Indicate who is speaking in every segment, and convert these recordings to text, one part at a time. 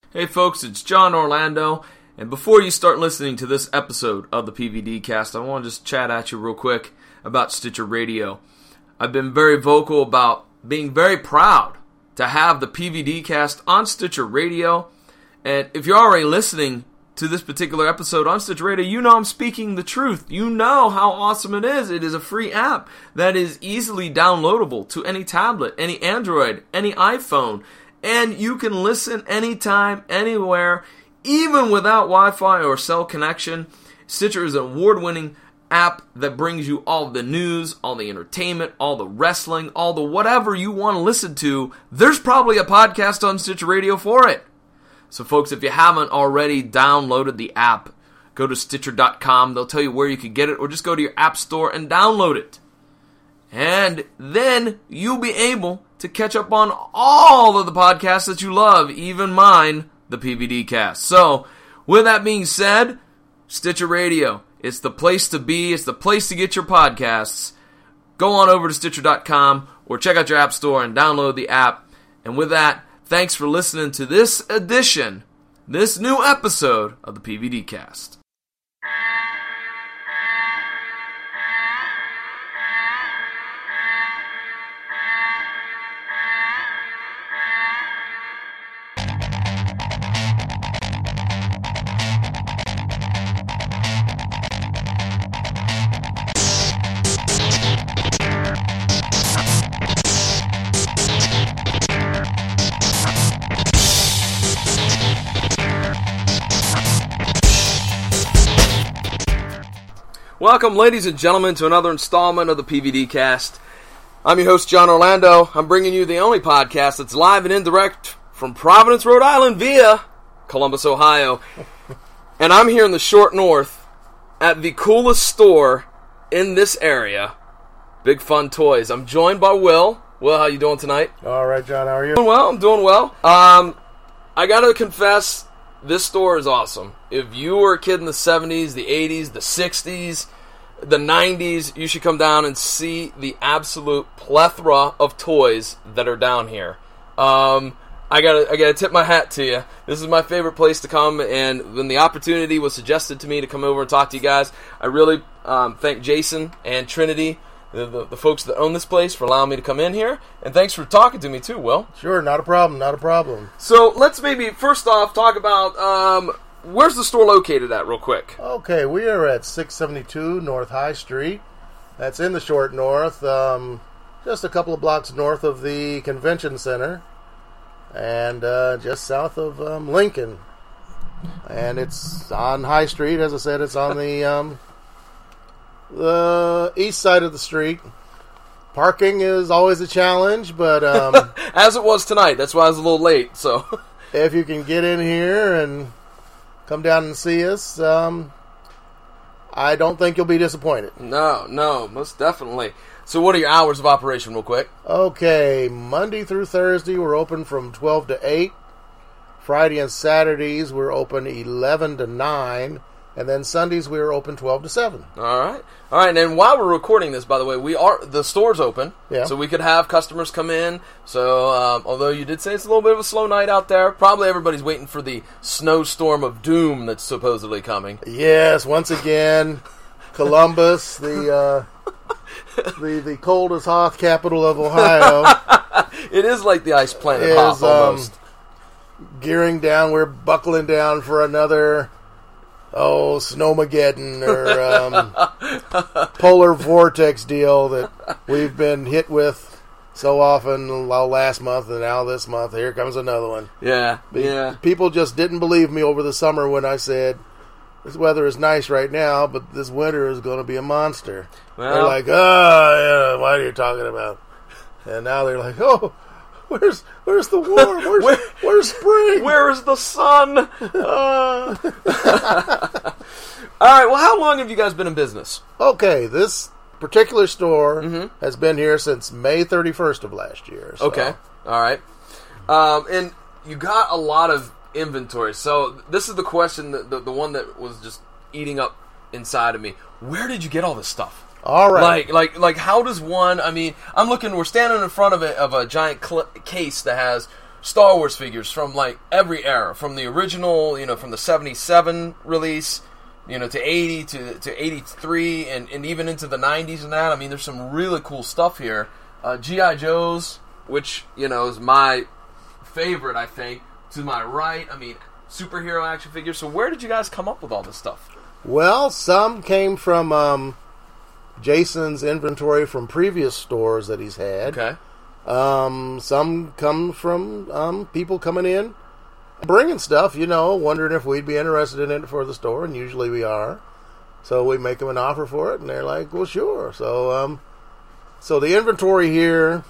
Speaker 1: Hey folks, it's John Orlando, and before you start listening to this episode of the PVD Cast, I want to just chat at you real quick about Stitcher Radio. I've been very vocal about being very proud to have the PVD Cast on Stitcher Radio, and if you're already listening to this particular episode on Stitcher Radio, you know I'm speaking the truth. You know how awesome it is. It is a free app that is easily downloadable to any tablet, any Android, any iPhone, and you can listen anytime, anywhere, even without Wi-Fi or cell connection. Stitcher is an award-winning app that brings you all the news, all the entertainment, all the wrestling, all the whatever you want to listen to. There's probably a podcast on Stitcher Radio for it. So folks, if you haven't already downloaded the app, go to Stitcher.com. They'll tell you where you can get it, or just go to your app store and download it. And then you'll be able to catch up on all of the podcasts that you love, even mine, the PVD Cast. So, with that being said, Stitcher Radio, it's the place to be. It's the place to get your podcasts. Go on over to Stitcher.com or check out your app store and download the app. And with that, thanks for listening to this edition, this new episode of the PVD Cast. Welcome, ladies and gentlemen, to another installment of the PVD Cast. I'm your host, John Orlando. I'm bringing you the only podcast that's live and indirect from Providence, Rhode Island via Columbus, Ohio. And I'm here in the short north at the coolest store in this area, Big Fun Toys. I'm joined by Will. Will, how you doing tonight?
Speaker 2: All right, John, how are you?
Speaker 1: Doing well. I'm doing well. I gotta confess, this store is awesome. If you were a kid in the 70s, the 80s, the 60s, the 90s, you should come down and see the absolute plethora of toys that are down here. I gotta tip my hat to you. This is my favorite place to come, and when the opportunity was suggested to me to come over and talk to you guys, I really thank Jason and Trinity, the folks that own this place, for allowing me to come in here, and thanks for talking to me too, Will.
Speaker 2: Sure, not a problem.
Speaker 1: So let's maybe first off talk about where's the store located at, real quick?
Speaker 2: Okay, we are at 672 North High Street. That's in the short north, just a couple of blocks north of the convention center, and just south of Lincoln. And it's on High Street. As I said, it's on the east side of the street. Parking is always a challenge, but
Speaker 1: as it was tonight. That's why I was a little late. So
Speaker 2: if you can get in here and come down and see us, I don't think you'll be disappointed.
Speaker 1: No, most definitely. So what are your hours of operation, real quick?
Speaker 2: Okay, Monday through Thursday, we're open from 12 to 8. Friday and Saturdays, we're open 11 to 9. And then Sundays, we're open 12 to 7.
Speaker 1: All right. And then while we're recording this, by the way, the store's open,
Speaker 2: yeah.
Speaker 1: So we could have customers come in. So although you did say it's a little bit of a slow night out there, probably everybody's waiting for the snowstorm of doom that's supposedly coming.
Speaker 2: Yes, once again, Columbus, the coldest Hoth capital of Ohio.
Speaker 1: It is like the ice planet Hoth almost.
Speaker 2: Gearing down, we're buckling down for another Snowmageddon or polar vortex deal that we've been hit with so often last month, and now this month, here comes another one.
Speaker 1: Yeah.
Speaker 2: People just didn't believe me over the summer when I said, this weather is nice right now, but this winter is going to be a monster. Well, they're like, yeah, what are you talking about? And now they're like, where's the warm? Where's spring?
Speaker 1: Where is the sun? All right, well, how long have you guys been in business?
Speaker 2: Okay, this particular store has been here since May 31st of last year. So.
Speaker 1: Okay, all right. And you got a lot of inventory. So this is the question, the one that was just eating up inside of me. Where did you get all this stuff?
Speaker 2: All right.
Speaker 1: Like how does one, I mean, we're standing in front of a giant case that has Star Wars figures from like every era, from the original, from the 77 release, to 80 to 83, and even into the 90s and that. I mean, there's some really cool stuff here. G.I. Joe's, which, is my favorite, I think. To my right, I mean, superhero action figures. So where did you guys come up with all this stuff?
Speaker 2: Well, some came from Jason's inventory from previous stores that he's had.
Speaker 1: Okay.
Speaker 2: Some come from people coming in, bringing stuff, wondering if we'd be interested in it for the store, and usually we are. So we make them an offer for it, and they're like, well, sure. So the inventory here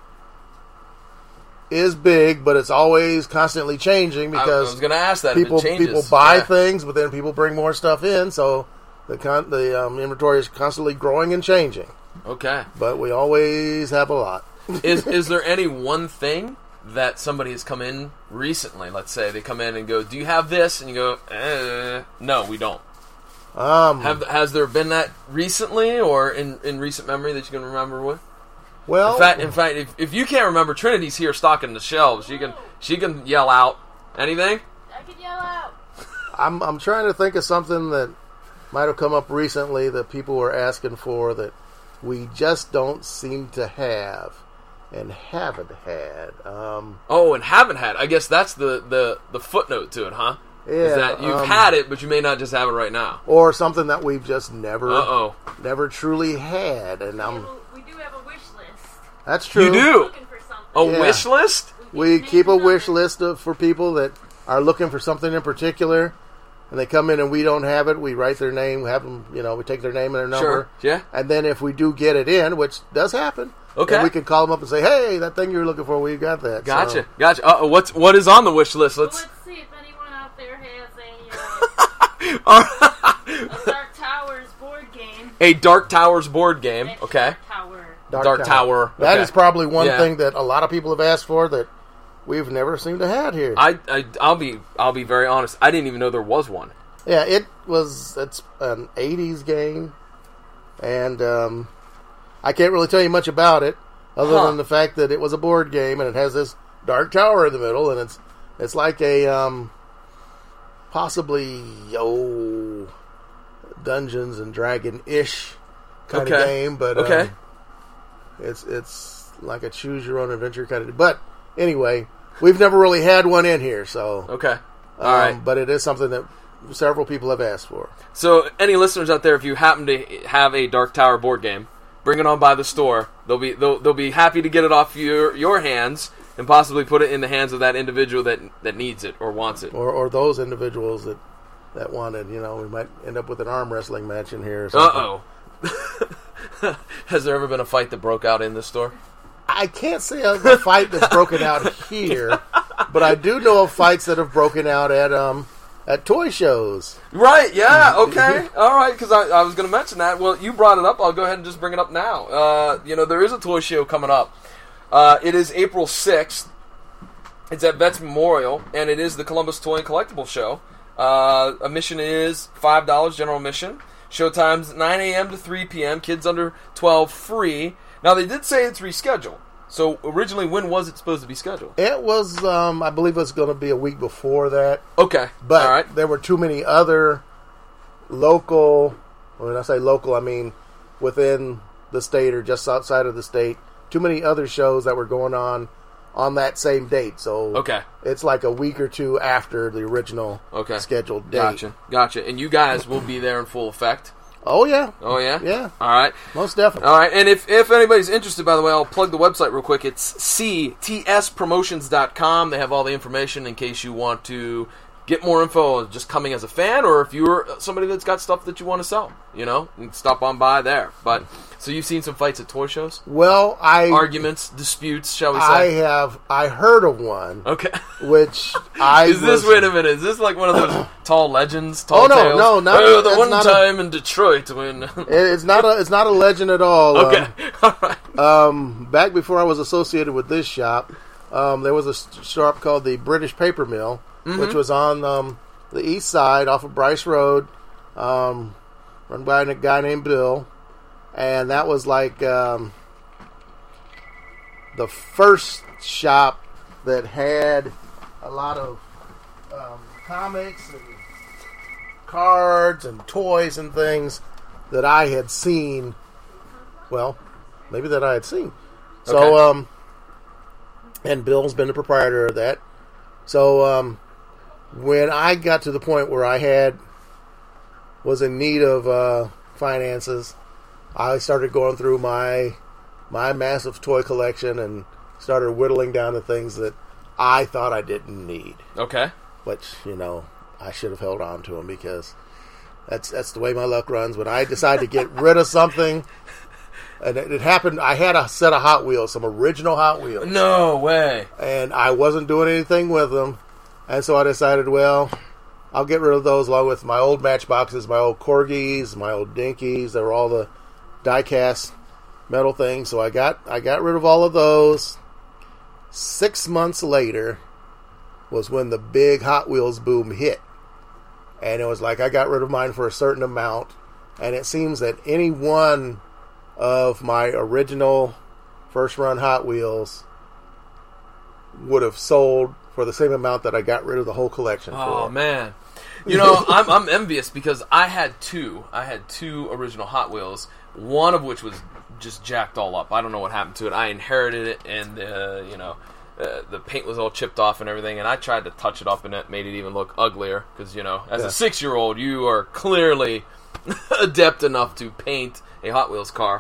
Speaker 2: is big, but it's always constantly changing because
Speaker 1: I was going to ask that.
Speaker 2: People
Speaker 1: if it changes.
Speaker 2: people buy things, but then people bring more stuff in, so the inventory is constantly growing and changing.
Speaker 1: Okay.
Speaker 2: But we always have a lot.
Speaker 1: Is there any one thing that somebody has come in recently? Let's say they come in and go, "Do you have this?" And you go, "No, we don't." Has there been that recently, or in recent memory that you can remember with?
Speaker 2: Well,
Speaker 1: in fact, if you can't remember, Trinity's here stocking the shelves. She can yell out anything.
Speaker 3: I can yell out.
Speaker 2: I'm trying to think of something that might have come up recently that people were asking for that we just don't seem to have and haven't had.
Speaker 1: And haven't had. I guess that's the footnote to it, huh?
Speaker 2: Yeah,
Speaker 1: is that you've had it, but you may not just have it right now,
Speaker 2: or something that we've just never truly had. And
Speaker 3: we do have a wish list.
Speaker 2: That's true.
Speaker 1: You do
Speaker 3: Looking for something.
Speaker 1: a wish list.
Speaker 2: We keep a wish list for people that are looking for something in particular, and they come in and we don't have it. We write their name, have them, we take their name and their number.
Speaker 1: Sure. Yeah.
Speaker 2: And then if we do get it in, which does happen, then we can call them up and say, "Hey, that thing you were looking for, we got that."
Speaker 1: Gotcha. What is on the wish list?
Speaker 3: Let's see if anyone out there has a Dark Towers board game.
Speaker 1: A Dark Towers board game. Okay.
Speaker 3: Dark
Speaker 1: Tower.
Speaker 2: That is probably one thing that a lot of people have asked for that we've never seemed to have here.
Speaker 1: I'll be very honest. I didn't even know there was one.
Speaker 2: Yeah, it's an 80s game, and I can't really tell you much about it other than the fact that it was a board game and it has this dark tower in the middle, and it's like a possibly Dungeons and Dragon-ish kind of game, but it's like a choose your own adventure kind of. But anyway, we've never really had one in here, so
Speaker 1: okay, all right.
Speaker 2: But it is something that several people have asked for.
Speaker 1: So, any listeners out there, if you happen to have a Dark Tower board game, bring it on by the store. They'll be happy to get it off your hands and possibly put it in the hands of that individual that needs it or wants it,
Speaker 2: or those individuals that wanted. We might end up with an arm wrestling match in here. Or something.
Speaker 1: Has there ever been a fight that broke out in this store?
Speaker 2: I can't say a fight that's broken out here, but I do know of fights that have broken out at toy shows.
Speaker 1: Right, yeah, okay. All right, because I was going to mention that. Well, you brought it up. I'll go ahead and just bring it up now. There is a toy show coming up. It is April 6th. It's at Vets Memorial, and it is the Columbus Toy and Collectible Show. Admission is $5, general admission. Showtime's 9 a.m. to 3 p.m. Kids under 12 free. Now, they did say it's rescheduled. So, originally, when was it supposed to be scheduled?
Speaker 2: It was, I believe it was going to be a week before that.
Speaker 1: Okay.
Speaker 2: But
Speaker 1: all right.
Speaker 2: There were too many other local, when I say local, I mean within the state or just outside of the state, too many other shows that were going on that same date. So, it's like a week or two after the original scheduled date.
Speaker 1: Gotcha. And you guys will be there in full effect?
Speaker 2: Oh, yeah.
Speaker 1: Oh, yeah?
Speaker 2: Yeah.
Speaker 1: All right.
Speaker 2: Most definitely.
Speaker 1: All right. And if anybody's interested, by the way, I'll plug the website real quick. It's ctspromotions.com. They have all the information in case you want to get more info just coming as a fan, or if you're somebody that's got stuff that you want to sell, you can stop on by there. But so you've seen some fights at toy shows?
Speaker 2: Well,
Speaker 1: arguments, disputes, shall we say?
Speaker 2: I heard of one.
Speaker 1: Okay.
Speaker 2: Wait a
Speaker 1: minute, is this like one of those tall legends, tales?
Speaker 2: No, not
Speaker 1: the one time in Detroit when
Speaker 2: it's not a legend at all.
Speaker 1: Okay. All right.
Speaker 2: Back before I was associated with this shop, there was a shop called the British Paper Mill, which was on the east side off of Bryce Road, run by a guy named Bill. And that was like the first shop that had a lot of comics and cards and toys and things that I had seen. Well, maybe that I had seen. So,
Speaker 1: Okay.
Speaker 2: And Bill's been the proprietor of that. So, when I got to the point where I was in need of finances, I started going through my massive toy collection and started whittling down the things that I thought I didn't need.
Speaker 1: Okay.
Speaker 2: Which, I should have held on to them because that's the way my luck runs. When I decide to get rid of something, and it happened, I had a set of Hot Wheels, some original Hot Wheels.
Speaker 1: No way.
Speaker 2: And I wasn't doing anything with them. And so I decided, well, I'll get rid of those along with my old Matchboxes, my old Corgis, my old Dinkies. They were all the die-cast metal things. So I got rid of all of those. 6 months later was when the big Hot Wheels boom hit. And it was like I got rid of mine for a certain amount. And it seems that any one of my original first-run Hot Wheels would have sold for the same amount that I got rid of the whole collection for.
Speaker 1: Oh, man. I'm envious because I had two. I had two original Hot Wheels, one of which was just jacked all up. I don't know what happened to it. I inherited it, and the paint was all chipped off and everything, and I tried to touch it up, and it made it even look uglier because, as a 6-year-old, you are clearly adept enough to paint a Hot Wheels car.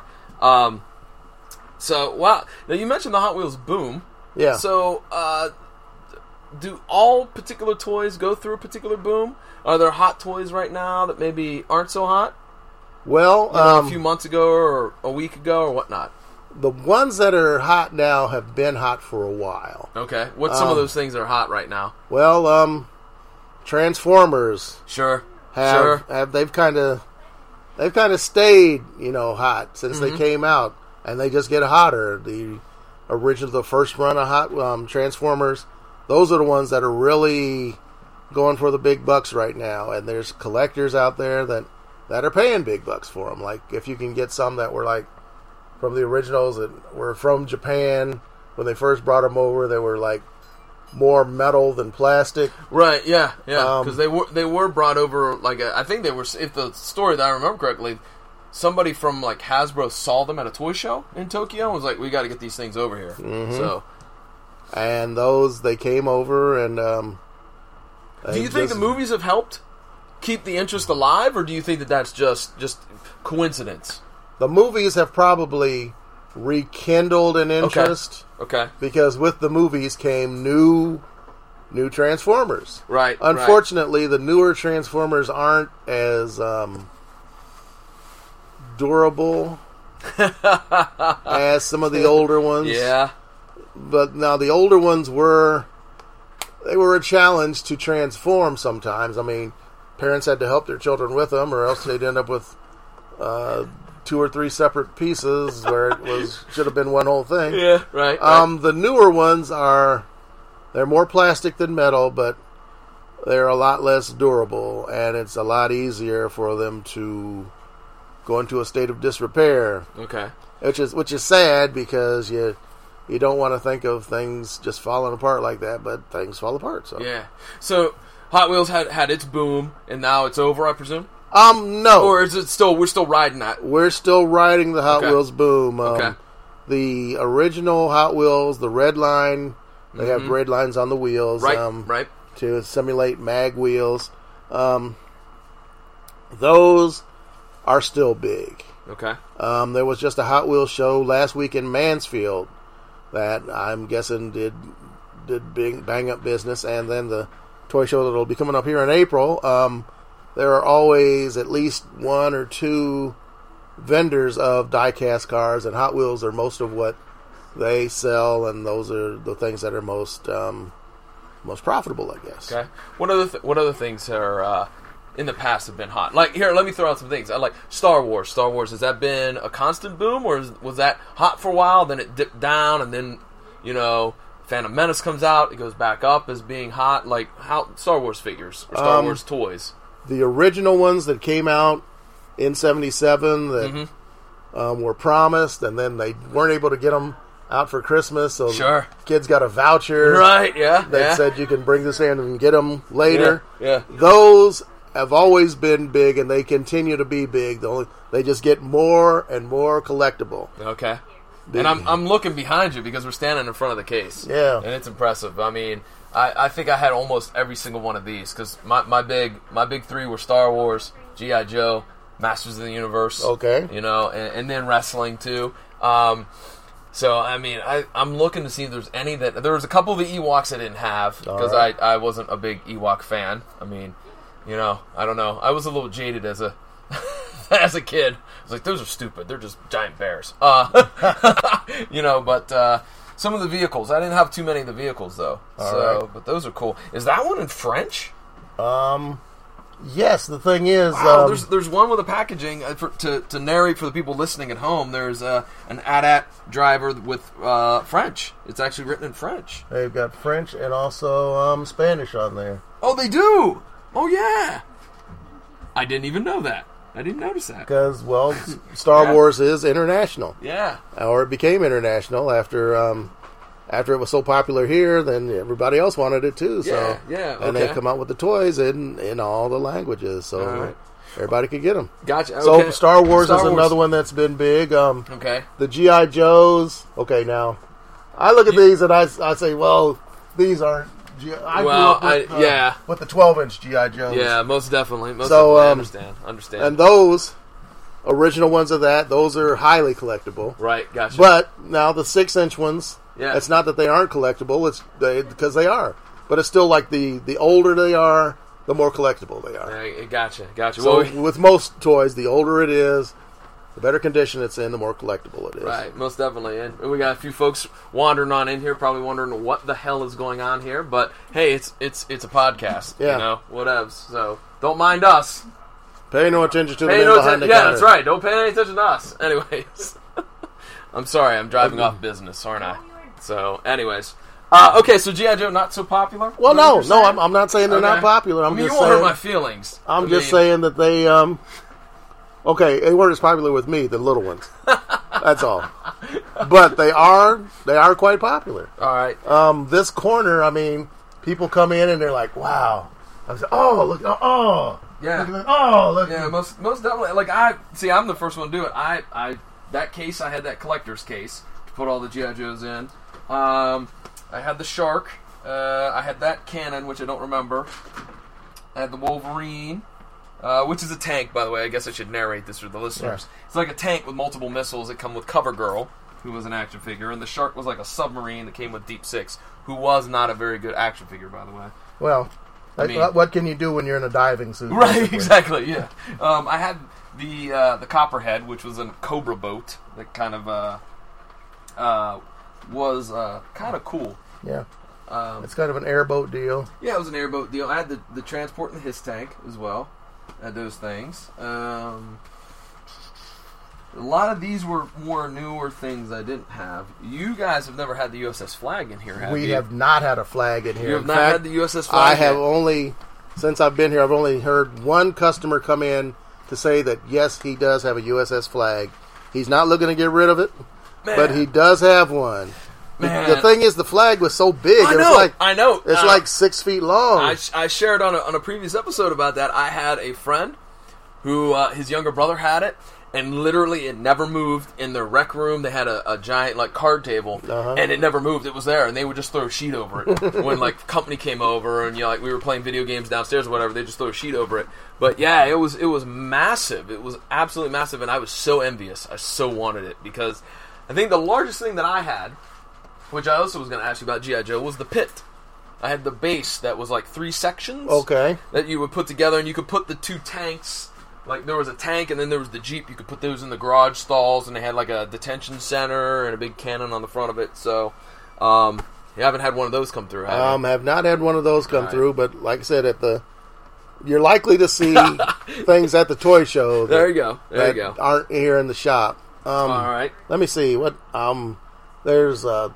Speaker 1: So, wow. Now, you mentioned the Hot Wheels boom.
Speaker 2: Yeah.
Speaker 1: So, do all particular toys go through a particular boom? Are there hot toys right now that maybe aren't so hot?
Speaker 2: Well,
Speaker 1: A few months ago or a week ago or whatnot?
Speaker 2: the ones that are hot now have been hot for a while.
Speaker 1: Okay. What's some of those things that are hot right now?
Speaker 2: Well, Transformers
Speaker 1: Sure.
Speaker 2: they've kind of stayed, hot since they came out, and they just get hotter. The first run of hot Transformers, those are the ones that are really going for the big bucks right now, and there's collectors out there that are paying big bucks for them. Like, if you can get some that were like from the originals that were from Japan when they first brought them over, they were like more metal than plastic.
Speaker 1: Right, yeah. Because they were brought over, I think they were, if the story that I remember correctly, somebody from like Hasbro saw them at a toy show in Tokyo and was like, we got to get these things over here. So,
Speaker 2: and those, they came over and
Speaker 1: do you think the movies have helped keep the interest alive, or do you think that that's just coincidence?
Speaker 2: The movies have probably rekindled an interest.
Speaker 1: Okay.
Speaker 2: Because with the movies came new Transformers.
Speaker 1: Right.
Speaker 2: Unfortunately, the newer Transformers aren't as durable as some of the older ones.
Speaker 1: Yeah.
Speaker 2: But now the older ones were a challenge to transform sometimes. I mean, parents had to help their children with them, or else they'd end up with 2 or 3 separate pieces where should have been one whole thing.
Speaker 1: Yeah, right.
Speaker 2: The newer ones they're more plastic than metal, but they're a lot less durable, and it's a lot easier for them to go into a state of disrepair.
Speaker 1: Okay.
Speaker 2: Which is sad, because you don't want to think of things just falling apart like that, but things fall apart. So
Speaker 1: yeah. So Hot Wheels had its boom, and now it's over, I presume.
Speaker 2: No.
Speaker 1: Or is it still? We're still riding that.
Speaker 2: We're still riding the Hot Wheels boom.
Speaker 1: Okay.
Speaker 2: The original Hot Wheels, the red line, they have red lines on the wheels.
Speaker 1: Right.
Speaker 2: To simulate mag wheels. Those are still big.
Speaker 1: Okay.
Speaker 2: There was just a Hot Wheels show last week in Mansfield that I'm guessing did bang up business, and then the toy show that will be coming up here in April. There are always at least 1 or 2 vendors of die-cast cars, and Hot Wheels are most of what they sell, and those are the things that are most profitable, I guess.
Speaker 1: Okay. What other things are in the past have been hot? Like, here, let me throw out some things. I like Star Wars. Star Wars, has that been a constant boom, or was that hot for a while, then it dipped down, and then, Phantom Menace comes out, it goes back up as being hot? Like, how Star Wars figures or Star Wars toys?
Speaker 2: The original ones that came out in '77 that were promised, and then they weren't able to get them out for Christmas, so
Speaker 1: Sure.
Speaker 2: kids got a voucher.
Speaker 1: Right, yeah.
Speaker 2: That
Speaker 1: yeah.
Speaker 2: said you can bring this in and get them later.
Speaker 1: Yeah.
Speaker 2: Those have always been big, and they continue to be big. They just get more and more collectible.
Speaker 1: Okay. And I'm looking behind you because we're standing in front of the case.
Speaker 2: Yeah.
Speaker 1: And it's impressive. I mean, I think I had almost every single one of these because my big three were Star Wars, G.I. Joe, Masters of the Universe.
Speaker 2: Okay.
Speaker 1: You know, and then wrestling too. So, I mean, I'm looking to see if there's any that... There was a couple of the Ewoks I didn't have because
Speaker 2: right.
Speaker 1: I wasn't a big Ewok fan. I mean, you know, I don't know. I was a little jaded as a as a kid. I was like, those are stupid. They're just giant bears. You know, but some of the vehicles. I didn't have too many of the vehicles, though.
Speaker 2: Right.
Speaker 1: But those are cool. Is that one in French?
Speaker 2: Yes, the thing is...
Speaker 1: Wow, there's one with the packaging. To narrate for the people listening at home, there's an AT-AT driver with French. It's actually written in French.
Speaker 2: They've got French and also Spanish on there.
Speaker 1: Oh, they do? Oh, yeah. I didn't even know that. I didn't notice that.
Speaker 2: Because, well, Star Wars is international.
Speaker 1: Yeah.
Speaker 2: Or it became international after it was so popular here, then everybody else wanted it too. So
Speaker 1: yeah,
Speaker 2: and they come out with the toys in all the languages, so everybody could get them.
Speaker 1: Gotcha.
Speaker 2: So
Speaker 1: Okay.
Speaker 2: Star Wars is another one that's been big.
Speaker 1: Okay.
Speaker 2: The G.I. Joes. Okay, now I look at these and I say, well, these aren't. I grew up with the 12-inch G.I. Joes.
Speaker 1: Yeah, most definitely.
Speaker 2: So,
Speaker 1: Understand.
Speaker 2: And those original ones of that, those are highly collectible.
Speaker 1: Right. Gotcha.
Speaker 2: But now the 6-inch ones.
Speaker 1: Yeah.
Speaker 2: It's not that they aren't collectible, because they are. But it's still like the older they are, the more collectible they are.
Speaker 1: Yeah, gotcha.
Speaker 2: So with most toys, the older it is, the better condition it's in, the more collectible it is.
Speaker 1: Right, most definitely. And we got a few folks wandering on in here, probably wondering what the hell is going on here. But hey, it's a podcast.
Speaker 2: Yeah.
Speaker 1: You know, whatevs. So don't mind us.
Speaker 2: Pay no attention to the man behind the counter.
Speaker 1: Yeah, that's right. Don't pay any attention to us. Anyways. I'm sorry, I'm driving off business, aren't I? So, anyways. Okay, so G.I. Joe not so popular?
Speaker 2: Well, no, I'm not saying they're not popular.
Speaker 1: You won't hurt my feelings.
Speaker 2: I'm just saying that they, okay, they weren't as popular with me, the little ones. That's all. But they are quite popular.
Speaker 1: All right.
Speaker 2: This corner, I mean, people come in and they're like, wow. I was like, oh, look, oh.
Speaker 1: Yeah.
Speaker 2: Look at that. Oh, look.
Speaker 1: Yeah, most definitely. Like, I'm the first one to do it. That case, I had that collector's case to put all the G.I. Joes in. I had the Shark. I had that cannon, which I don't remember. I had the Wolverine, which is a tank, by the way. I guess I should narrate this for the listeners. Yeah. It's like a tank with multiple missiles that come with CoverGirl, who was an action figure, and the Shark was like a submarine that came with Deep Six, who was not a very good action figure, by the way.
Speaker 2: Well, what can you do when you're in a diving suit?
Speaker 1: Right, basically? Exactly, yeah. I had the Copperhead, which was a Cobra boat that kind of was kind of cool.
Speaker 2: Yeah. It's kind of an airboat deal.
Speaker 1: Yeah, it was an airboat deal. I had the transport and the HISS tank as well. I had those things. A lot of these were more newer things I didn't have. You guys have never had the USS Flag in here, have you?
Speaker 2: We have not had a flag in here.
Speaker 1: You have not had the USS Flag
Speaker 2: I have only, since I've been here, I've only heard one customer come in to say that, yes, he does have a USS Flag. He's not looking to get rid of it, but he does have one.
Speaker 1: Man.
Speaker 2: The thing is, the flag was so big.
Speaker 1: I know.
Speaker 2: It's like 6 feet long.
Speaker 1: I shared on a previous episode about that. I had a friend who, his younger brother had it, and literally it never moved. In their rec room, they had a giant like card table, and it never moved. It was there, and they would just throw a sheet over it. When like company came over, and like we were playing video games downstairs or whatever, they just throw a sheet over it. But yeah, it was massive. It was absolutely massive, and I was so envious. I so wanted it because I think the largest thing that I had, which I also was going to ask you about G.I. Joe, was the pit. I had the base that was like 3 sections.
Speaker 2: Okay.
Speaker 1: That you would put together, and you could put the 2 tanks. Like, there was a tank, and then there was the Jeep. You could put those in the garage stalls, and they had like a detention center and a big cannon on the front of it. So, you haven't had one of those come through, have you?
Speaker 2: Have not had one of those come through, but like I said, you're likely to see things at the toy show.
Speaker 1: There you go.
Speaker 2: Aren't here in the shop.
Speaker 1: All right.
Speaker 2: Let me see what. There's a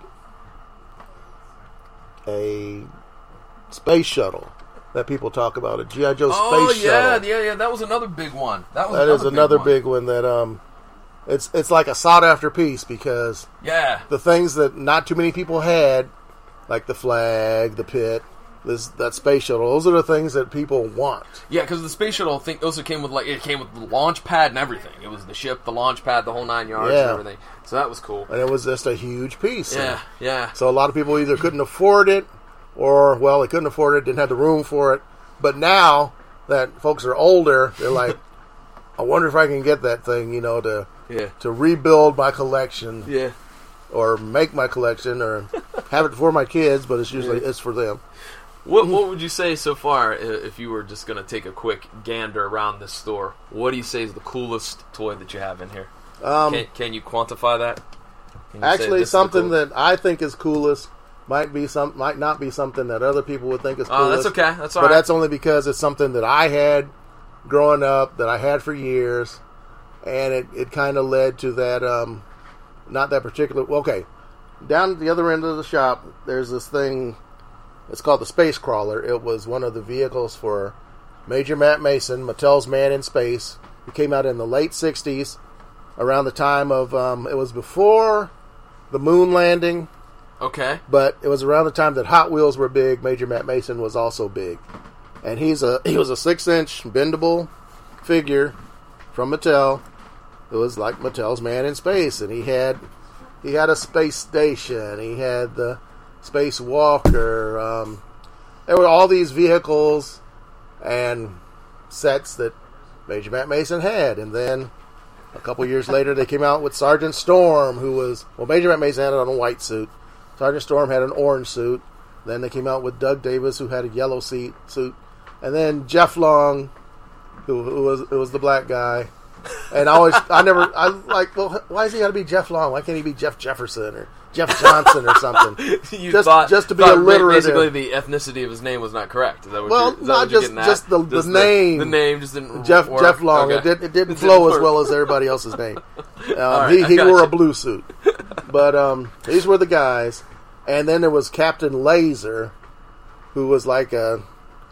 Speaker 2: space shuttle that people talk about, a G.I. Joe space shuttle.
Speaker 1: Yeah. That was another big one.
Speaker 2: That is another big one that it's like a sought after piece because
Speaker 1: Yeah.
Speaker 2: the things that not too many people had, like the flag, the pit, that space shuttle, those are the things that people want.
Speaker 1: Yeah, because the space shuttle, I think, also came with the launch pad and everything. It was the ship, the launch pad, the whole 9 yards and everything. So that was cool.
Speaker 2: And it was just a huge piece.
Speaker 1: Yeah.
Speaker 2: So a lot of people either couldn't afford it, or, well, they couldn't afford it, didn't have the room for it. But now that folks are older, they're like, I wonder if I can get that thing, to rebuild my collection.
Speaker 1: Yeah.
Speaker 2: Or make my collection, or have it for my kids, but it's usually it's for them.
Speaker 1: What would you say so far, if you were just going to take a quick gander around this store? What do you say is the coolest toy that you have in here? Can you quantify that?
Speaker 2: Actually, something that I think is coolest might not be something that other people would think is coolest.
Speaker 1: Oh, that's okay. That's all
Speaker 2: right.
Speaker 1: But
Speaker 2: that's only because it's something that I had growing up, that I had for years, and it kind of led to that, not that particular... Okay, down at the other end of the shop, there's this thing... It's called the Space Crawler. It was one of the vehicles for Major Matt Mason, Mattel's Man in Space. It came out in the late 60s, around the time of... it was before the moon landing.
Speaker 1: Okay.
Speaker 2: But it was around the time that Hot Wheels were big. Major Matt Mason was also big. And he was a 6-inch bendable figure from Mattel. It was like Mattel's Man in Space. And he had a space station. He had the... Space Walker. There were all these vehicles and sets that Major Matt Mason had. And then a couple years later, they came out with Sergeant Storm, who was... Well, Major Matt Mason had it on a white suit. Sergeant Storm had an orange suit. Then they came out with Doug Davis, who had a yellow suit. And then Jeff Long, who was the black guy. And well, why is he got to be Jeff Long? Why can't he be Jeff Jefferson or Jeff Johnson or something? just to be alliterative.
Speaker 1: Basically, the ethnicity of his name was not correct. Is that what
Speaker 2: well,
Speaker 1: you're, is
Speaker 2: not
Speaker 1: that what
Speaker 2: just the name.
Speaker 1: The name just didn't
Speaker 2: Jeff
Speaker 1: work.
Speaker 2: Jeff Long.
Speaker 1: Okay.
Speaker 2: It didn't flow as well as everybody else's name.
Speaker 1: Right,
Speaker 2: he wore a blue suit. But these were the guys. And then there was Captain Laser, who was like a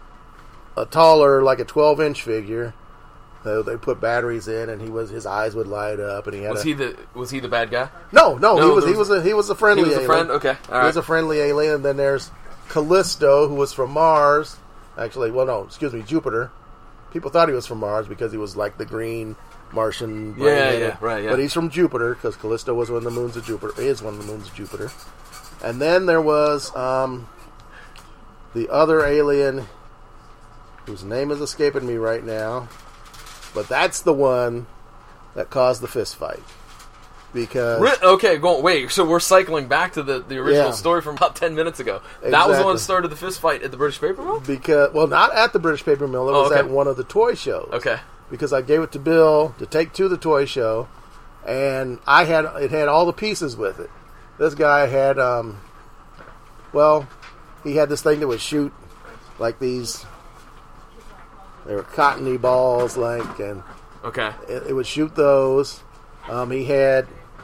Speaker 2: taller, like a 12-inch figure. They put batteries in, and his eyes would light up, and he had.
Speaker 1: Was he the bad guy?
Speaker 2: No, he was a friendly alien.
Speaker 1: He was a friend. Okay, all right.
Speaker 2: He was a friendly alien. And then there's Callisto, who was from Mars. Actually, well, no, excuse me, Jupiter. People thought he was from Mars because he was like the green Martian.
Speaker 1: Right. Yeah.
Speaker 2: But he's from Jupiter because Callisto was one of the moons of Jupiter. Is one of the moons of Jupiter. And then there was the other alien, whose name is escaping me right now. But that's the one that caused the fist fight. Because...
Speaker 1: Wait, so we're cycling back to the original story from about 10 minutes ago. Exactly. That was the one that started the fist fight at the British Paper Mill?
Speaker 2: Not at the British Paper Mill. It was at one of the toy shows.
Speaker 1: Okay.
Speaker 2: Because I gave it to Bill to take to the toy show, and it had all the pieces with it. This guy had, he had this thing that would shoot like these... They were cottony balls, and
Speaker 1: okay,
Speaker 2: it would shoot those. He had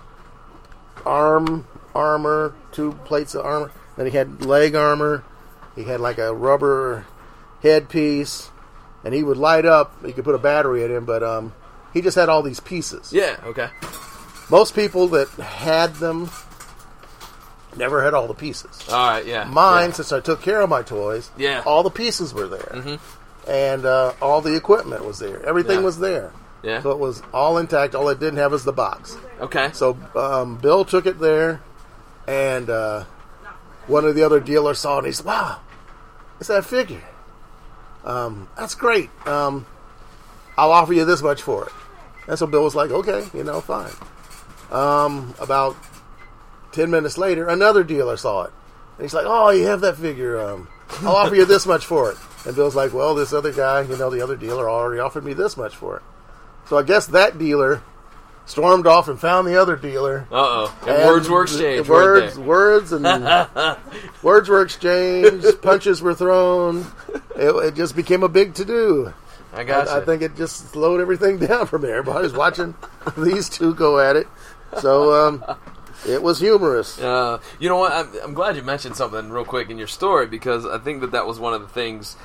Speaker 2: armor, 2 plates of armor. Then he had leg armor. He had like a rubber headpiece, and he would light up. You could put a battery in him, but he just had all these pieces.
Speaker 1: Yeah, okay.
Speaker 2: Most people that had them never had all the pieces.
Speaker 1: All right, yeah.
Speaker 2: Mine, since I took care of my toys, all the pieces were there.
Speaker 1: Mm-hmm.
Speaker 2: And all the equipment was there. Everything was there.
Speaker 1: Yeah.
Speaker 2: So it was all intact. All it didn't have was the box.
Speaker 1: Okay.
Speaker 2: So Bill took it there, and one of the other dealers saw it, and he said, "Wow, it's that figure. That's great. I'll offer you this much for it." And so Bill was like, "Okay, fine." About 10 minutes later, another dealer saw it. And he's like, "Oh, you have that figure. I'll offer you this much for it." And Bill's like, "Well, this other guy, the other dealer already offered me this much for it." So I guess that dealer stormed off and found the other dealer.
Speaker 1: Uh-oh. And words were exchanged.
Speaker 2: Words were exchanged. Punches were thrown. It just became a big to-do.
Speaker 1: I gotcha.
Speaker 2: I think it just slowed everything down from there. Everybody was watching these two go at it. So it was humorous.
Speaker 1: You know what? I'm glad you mentioned something real quick in your story, because I think that was one of the things.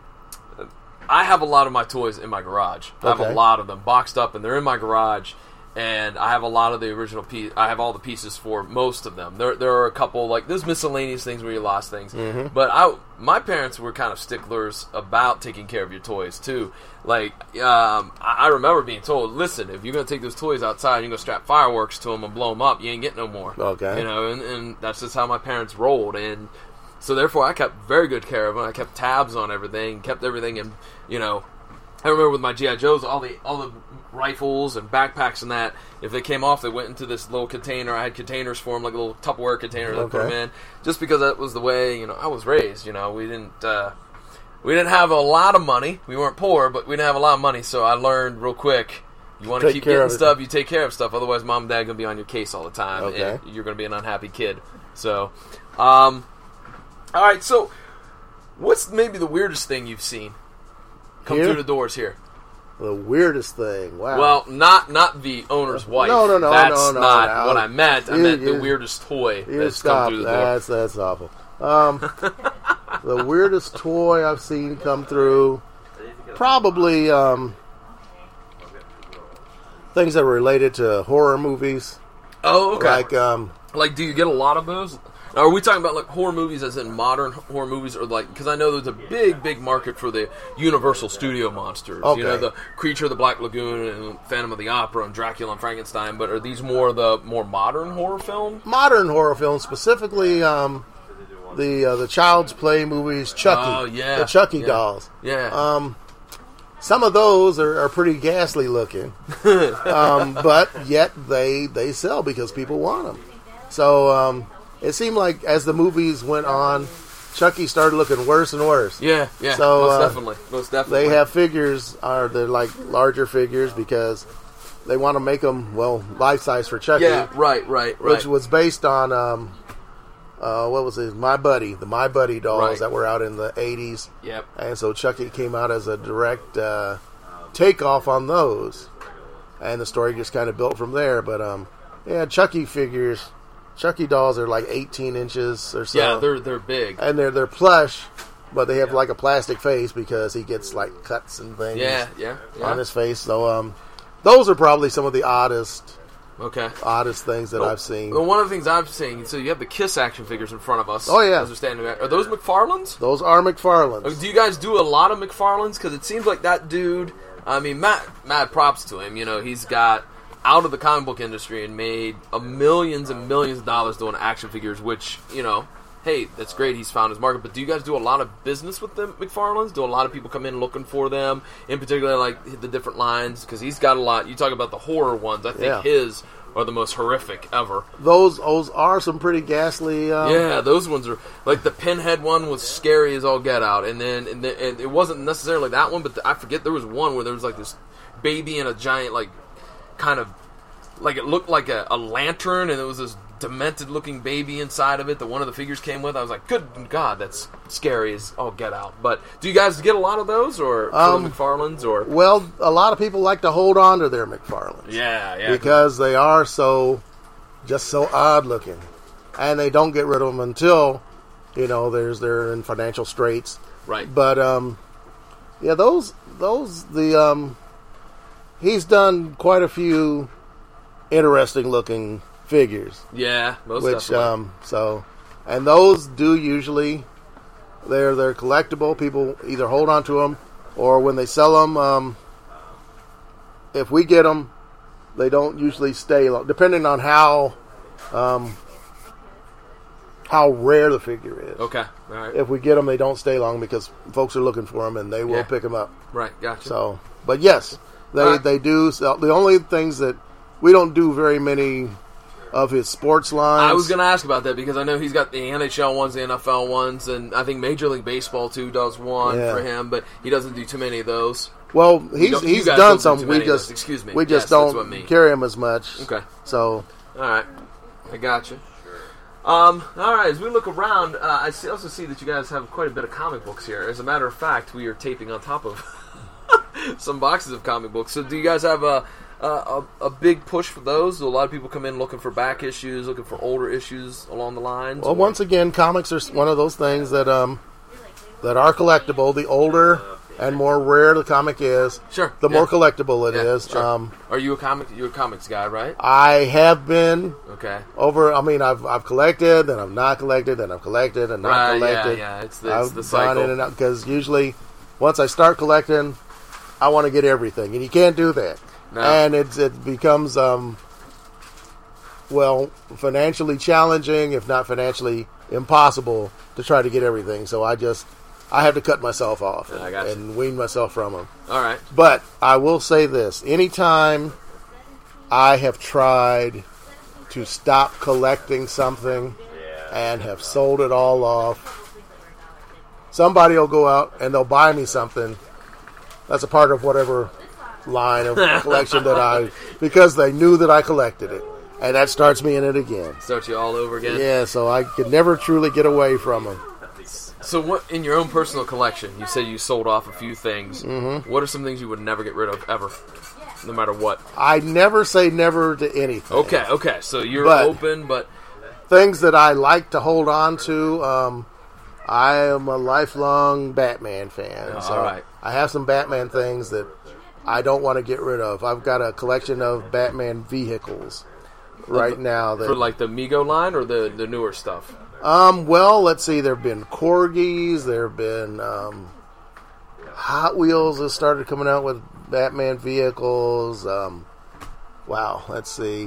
Speaker 1: I have a lot of my toys in my garage. I have a lot of them boxed up, and they're in my garage. and I have a lot of the original I have all the pieces for most of them. There are a couple, like, there's miscellaneous things where you lost things.
Speaker 2: Mm-hmm.
Speaker 1: But my parents were kind of sticklers about taking care of your toys, too. Like, I remember being told, listen, if you're going to take those toys outside and you're going to strap fireworks to them and blow them up, you ain't getting no more.
Speaker 2: Okay.
Speaker 1: You know, and that's just how my parents rolled. And so, therefore, I kept very good care of them. I kept tabs on everything, kept everything in, you know. I remember with my G.I. Joes, all the rifles and backpacks and that, if they came off, they went into this little container. I had containers for them, like a little Tupperware container that I put them in, just because that was the way, you know, I was raised. You know, we didn't have a lot of money. We weren't poor, but we didn't have a lot of money, so I learned real quick, you want to keep getting stuff, you take care of stuff, otherwise mom and dad are going to be on your case all the time, and you're going to be an unhappy kid. So, all right, so what's maybe the weirdest thing you've seen come through the doors here?
Speaker 2: The weirdest thing. Wow.
Speaker 1: Well, not the owner's wife.
Speaker 2: No.
Speaker 1: That's not what I meant. I meant the weirdest toy that's come through the door.
Speaker 2: That's awful. The weirdest toy I've seen come through, probably things that were related to horror movies.
Speaker 1: Oh, okay.
Speaker 2: Like,
Speaker 1: do you get a lot of those? Are we talking about like horror movies as in modern horror movies, or like, because I know there's a big market for the Universal Studio monsters.
Speaker 2: Okay.
Speaker 1: You know, the Creature of the Black Lagoon and Phantom of the Opera and Dracula and Frankenstein, but are these more modern horror films?
Speaker 2: Modern horror films, specifically the Child's Play movies, Chucky.
Speaker 1: Oh, yeah.
Speaker 2: The Chucky dolls.
Speaker 1: Yeah.
Speaker 2: Some of those are pretty ghastly looking, but yet they sell because people want them. So it seemed like as the movies went on, Chucky started looking worse and worse.
Speaker 1: Yeah.
Speaker 2: So
Speaker 1: most definitely.
Speaker 2: they have figures. They're like larger figures because they want to make them life size for Chucky.
Speaker 1: Yeah, right.
Speaker 2: Which was based on what was it? the My Buddy dolls that were out in the 80s.
Speaker 1: Yep.
Speaker 2: And so Chucky came out as a direct takeoff on those, and the story just kind of built from there. But Chucky figures. Chucky dolls are like 18 inches or so.
Speaker 1: Yeah, they're big.
Speaker 2: And they're plush, but they have like a plastic face because he gets like cuts and things on his face. So those are probably some of the oddest things that I've seen.
Speaker 1: Well, one of the things I've seen, so you have the Kiss action figures in front of us.
Speaker 2: Oh, yeah.
Speaker 1: As we're standing there. Are those McFarlane's?
Speaker 2: Those are McFarlane's.
Speaker 1: Do you guys do a lot of McFarlane's? Because it seems like that dude, I mean, mad props to him. You know, he's got out of the comic book industry and made millions and millions of dollars doing action figures, which, you know, hey, that's great. He's found his market. But do you guys do a lot of business with the McFarlane's? Do a lot of people come in looking for them, in particular, like the different lines? Because he's got a lot. You talk about the horror ones. I think his are the most horrific ever.
Speaker 2: Those are some pretty ghastly.
Speaker 1: Those ones are like the Pinhead one was scary as all get out, and it wasn't necessarily that one, but I forget there was one where there was like this baby and a giant like kind of like it looked like a lantern, and it was this demented looking baby inside of it that one of the figures came with. I was like, good God, that's scary as all get out. But do you guys get a lot of those, or McFarlane's, or? Well,
Speaker 2: a lot of people like to hold on to their McFarlane's.
Speaker 1: Yeah.
Speaker 2: Because they are just so odd looking, and they don't get rid of them until, you know, they're in financial straits.
Speaker 1: Right.
Speaker 2: But he's done quite a few interesting looking figures.
Speaker 1: Yeah, most definitely.
Speaker 2: And those do usually they're collectible. People either hold on to them, or when they sell them, if we get them, they don't usually stay long, depending on how rare the figure is.
Speaker 1: Okay, all right.
Speaker 2: If we get them, they don't stay long because folks are looking for them and they will pick them up.
Speaker 1: Right, gotcha.
Speaker 2: So, but yes, they do sell. The only things that we don't do very many of his sports lines.
Speaker 1: I was going to ask about that because I know he's got the NHL ones, the NFL ones, and I think Major League Baseball too does one for him, but he doesn't do too many of those.
Speaker 2: Well, he's done some. We just
Speaker 1: don't
Speaker 2: carry him as much.
Speaker 1: Okay.
Speaker 2: So,
Speaker 1: all right, I got you. All right, as we look around, I also see that you guys have quite a bit of comic books here. As a matter of fact, we are taping on top of some boxes of comic books. So do you guys have a big push for those? Do a lot of people come in looking for back issues, looking for older issues along the lines?
Speaker 2: Well, once again, comics are one of those things that are collectible. The older and more rare the comic is,
Speaker 1: Sure.
Speaker 2: the more collectible it is.
Speaker 1: Sure. Are you you're a comics guy, right?
Speaker 2: I have been
Speaker 1: Okay.
Speaker 2: I've collected, then I've not collected, then I've collected and not
Speaker 1: Right,
Speaker 2: collected.
Speaker 1: yeah. It's
Speaker 2: I've
Speaker 1: the
Speaker 2: gone
Speaker 1: cycle.
Speaker 2: in and out because usually once I start collecting, I want to get everything, and you can't do that.
Speaker 1: No.
Speaker 2: And it becomes financially challenging, if not financially impossible, to try to get everything. So I have to cut myself off
Speaker 1: I got you.
Speaker 2: and wean myself from them.
Speaker 1: All right.
Speaker 2: But I will say this: anytime I have tried to stop collecting something and have sold it all off, somebody will go out and they'll buy me something that's a part of whatever line of collection because they knew that I collected it. And that starts me in it again.
Speaker 1: Start you all over again.
Speaker 2: Yeah, so I could never truly get away from them.
Speaker 1: So what in your own personal collection? You said you sold off a few things.
Speaker 2: Mm-hmm.
Speaker 1: What are some things you would never get rid of ever, no matter what?
Speaker 2: I never say never to anything.
Speaker 1: Okay. So you're
Speaker 2: But-
Speaker 1: open, but
Speaker 2: Things that I like to hold on to, I am a lifelong Batman fan. So
Speaker 1: all right.
Speaker 2: I have some Batman things that I don't want to get rid of. I've got a collection of Batman vehicles right now.
Speaker 1: for like the Mego line or the newer stuff.
Speaker 2: Well, let's see. There have been Corgis. There have been Hot Wheels has started coming out with Batman vehicles. Wow, let's see.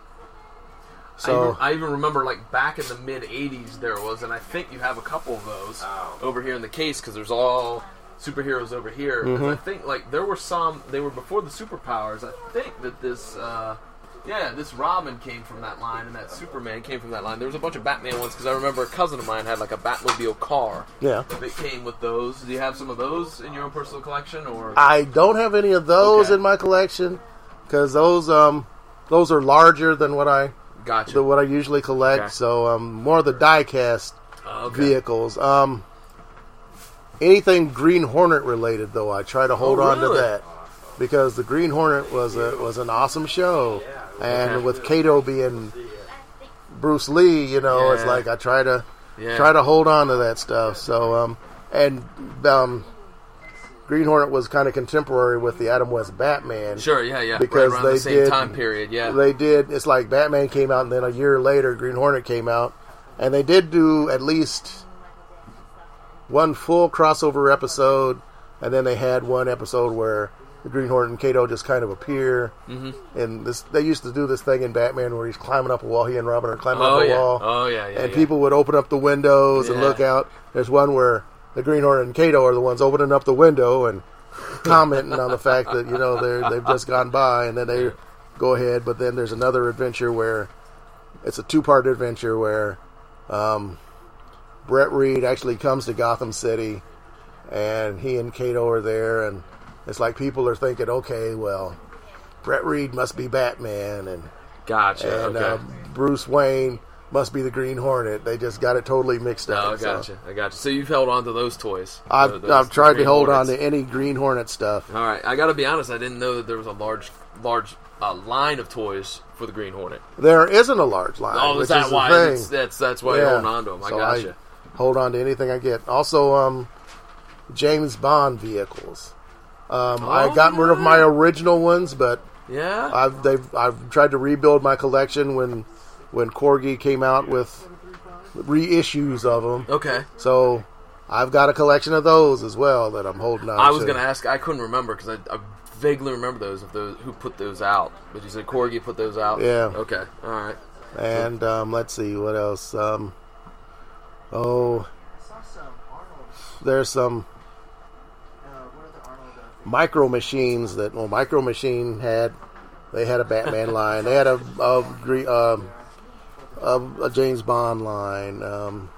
Speaker 2: So
Speaker 1: I even remember, like, back in the mid-'80s there was, and I think you have a couple of those over here in the case, because there's all superheroes over here. 'Cause I think, like, there were some, they were before the superpowers. I think that this Robin came from that line, and that Superman came from that line. There was a bunch of Batman ones, because I remember a cousin of mine had, like, a Batmobile car
Speaker 2: yeah.
Speaker 1: that came with those. Do you have some of those in your own personal collection, or?
Speaker 2: I don't have any of those
Speaker 1: Okay.
Speaker 2: in my collection because those are larger than what I
Speaker 1: Gotcha.
Speaker 2: usually collect.
Speaker 1: Okay.
Speaker 2: So more of the die-cast
Speaker 1: Okay.
Speaker 2: vehicles. Anything Green Hornet related, though, I try to hold on to
Speaker 1: really?
Speaker 2: that because the Green Hornet was an awesome show, and
Speaker 1: Okay.
Speaker 2: with Kato being Bruce Lee, it's
Speaker 1: Yeah.
Speaker 2: like I try to
Speaker 1: Yeah.
Speaker 2: hold on to that stuff. So Green Hornet was kind of contemporary with the Adam West Batman.
Speaker 1: Sure, yeah.
Speaker 2: Because
Speaker 1: right around
Speaker 2: they
Speaker 1: the same
Speaker 2: did-
Speaker 1: time period, yeah.
Speaker 2: They did. It's like Batman came out, and then a year later, Green Hornet came out, and they did do at least one full crossover episode, and then they had one episode where the Green Hornet and Kato just kind of appear. Mm-hmm. And they used to do this thing in Batman where he's climbing up a wall. He and Robin are climbing up a wall.
Speaker 1: Oh, yeah.
Speaker 2: And people would open up the windows and
Speaker 1: Yeah.
Speaker 2: look out. There's one where the Green Hornet and Kato are the ones opening up the window and commenting on the fact that they've just gone by, and then they go ahead. But then there's another adventure where it's a 2-part adventure where Brett Reed actually comes to Gotham City, and he and Kato are there, and it's like people are thinking, okay, well, Brett Reed must be Batman, and
Speaker 1: Gotcha. Okay.
Speaker 2: Bruce Wayne must be the Green Hornet. They just got it totally mixed up.
Speaker 1: I gotcha. So you've held on to those toys.
Speaker 2: I've tried to
Speaker 1: Green
Speaker 2: hold
Speaker 1: Hornets.
Speaker 2: on to any Green Hornet stuff.
Speaker 1: All right, I got to be honest. I didn't know that there was a large line of toys for the Green Hornet.
Speaker 2: There isn't a large line.
Speaker 1: Oh,
Speaker 2: which
Speaker 1: is that
Speaker 2: the
Speaker 1: why?
Speaker 2: thing.
Speaker 1: That's why you're holding on to them. I
Speaker 2: So
Speaker 1: gotcha.
Speaker 2: hold on to anything I get. Also, James Bond vehicles. I got rid of my original ones, but
Speaker 1: Yeah.
Speaker 2: I've tried to rebuild my collection when Corgi came out with reissues of them.
Speaker 1: Okay.
Speaker 2: So I've got a collection of those as well that I'm holding on to.
Speaker 1: I was going to ask. I couldn't remember because I vaguely remember those who put those out. But you said Corgi put those out.
Speaker 2: Yeah.
Speaker 1: Okay. All right.
Speaker 2: And let's see what else. There's some Micro Machines that Micro Machine had. They had a Batman line. They had a James Bond line.